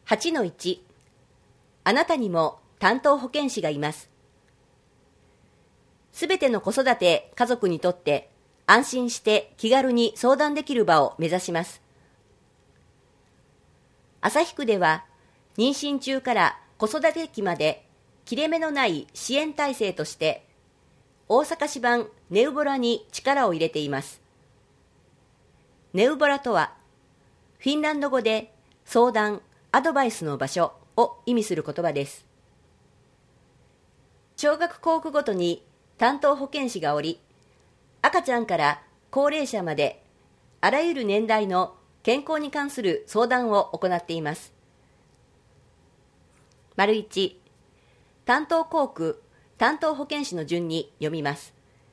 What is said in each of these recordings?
8-1 あなたにも担当保健師がいます。すべての子育て家族にとって安心して気軽に相談できる場を目指します。旭区では妊娠中から子育て期まで切れ目のない支援体制として大阪市版ネウボラに力を入れています。ネウボラとはフィンランド語で相談・アドバイスの場所を意味する言葉です。小学校区ごとに担当保健師がおり、赤ちゃんから高齢者まであらゆる年代の健康に関する相談を行っています。1、担当校区、担当保健師の順に読みます。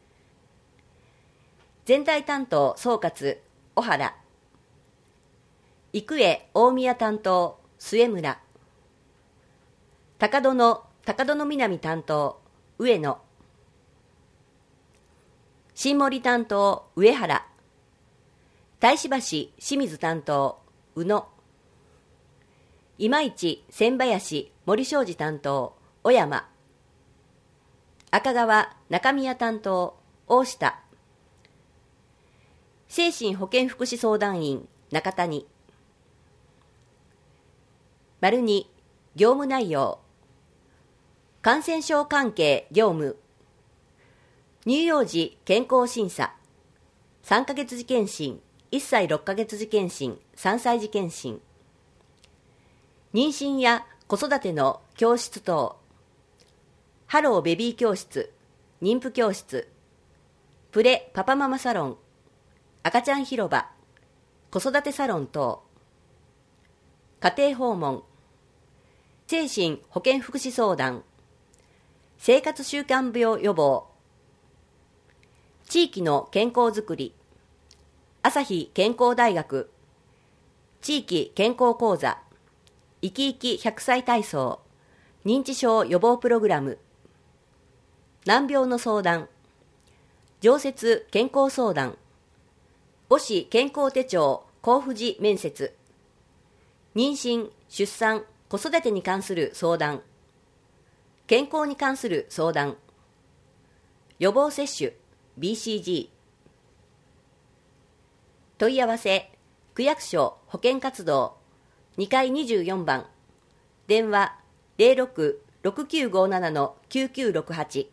全体担当総括、小原。育英大宮担当、末村。高殿南担当、上野。新森担当、上原。大師橋清水担当、宇野。今市千林森庄司担当、小山。赤川中宮担当、大下。精神保健福祉相談員、中谷。2、業務内容。感染症関係業務。乳幼児健康審査。3ヶ月時検診、1歳6ヶ月時検診、3歳時検診。妊娠や子育ての教室等。ハローベビー教室、妊婦教室。プレパパママサロン。赤ちゃん広場。子育てサロン等。家庭訪問。精神保健福祉相談。生活習慣病予防。地域の健康づくり。朝日健康大学。地域健康講座。いきいき100歳体操。認知症予防プログラム。難病の相談。常設健康相談。母子健康手帳交付時面接。妊娠・出産・子育てに関する相談。健康に関する相談。予防接種 BCG。問い合わせ区役所保健活動2階24番。電話 06-6957-9968